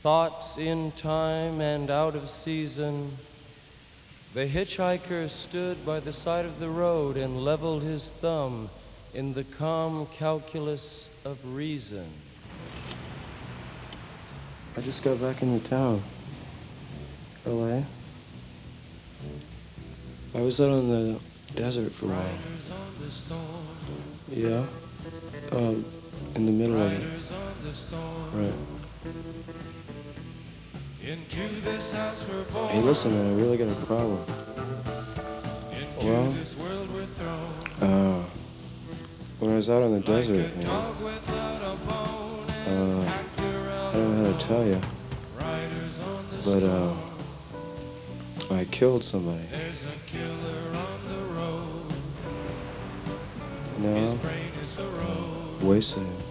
thoughts in time and out of season, the hitchhiker stood by the side of the road and leveled his thumb in the calm calculus of reason. I just got back into town. LA. I was out on the desert for a while. Yeah. In the middle of it. Right. Hey, listen, man, I really got a problem. Well, when I was out on the desert, man, I don't know how to tell you, but, I killed somebody. No, wasted him.